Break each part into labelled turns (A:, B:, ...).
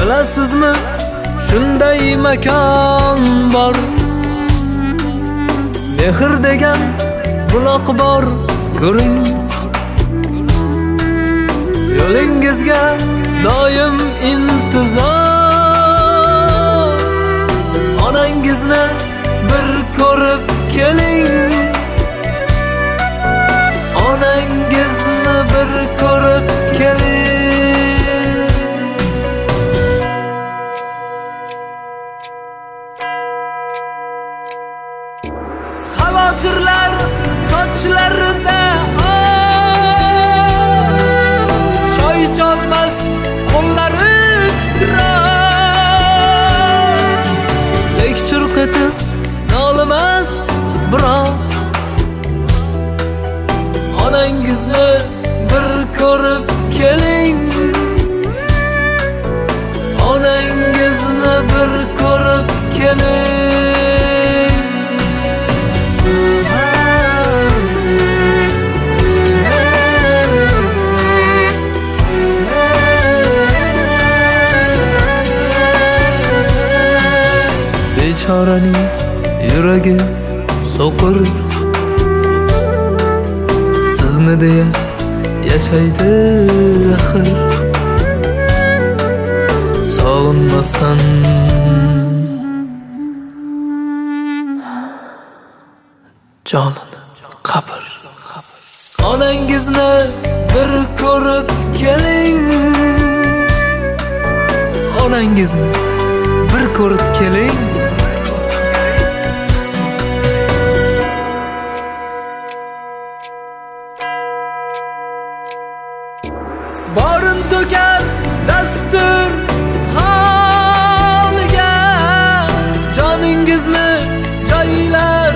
A: Bilasizmi, shunday makon bor. Mehr degan buloq bor, ko'ring. Yo'lingizga doim intizor. Onangizni bir ko'rib keling. Onangizni bir ko'rib keling. Xavotirlar sochlarida choy icholmas qo'llari titrar. Lek churq etib nolimas biroq onangizni bir ko'rib keling. Onangizni bir ko'rib keling. Bechoraning yuragi so'qir, sizni deya yashaydi axir. Sog'inmasdan jonini qabr. Onangizni bir ko'rib keling. Onangizni bir ko'rib keling. Borin to'kar dastur holiga, joningizni joylar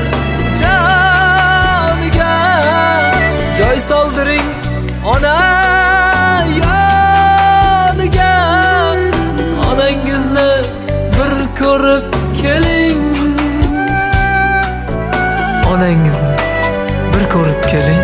A: joniga. Joy soldiring ona yoniga. Onangizni bir ko'rib keling. Onangizni bir ko'rib keling.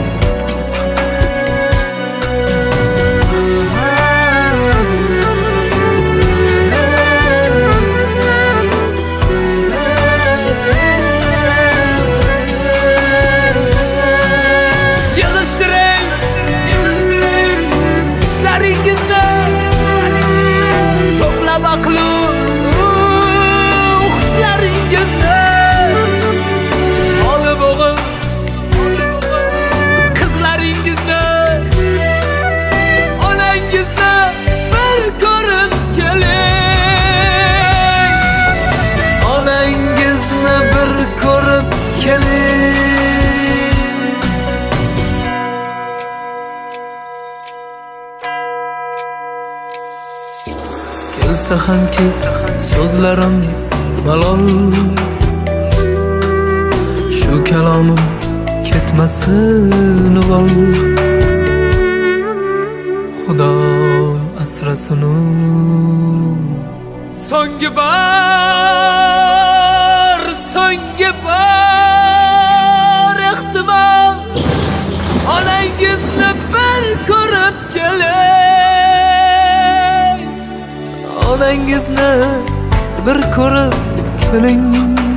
A: Kelsa hamki so'zlarim malol, shu kalomim ketmasin uvol. Xudo asrasin u so'nggi bor ehtimol. Onangizni bir ko'rib keling. Onangizni bir ko'rib keling.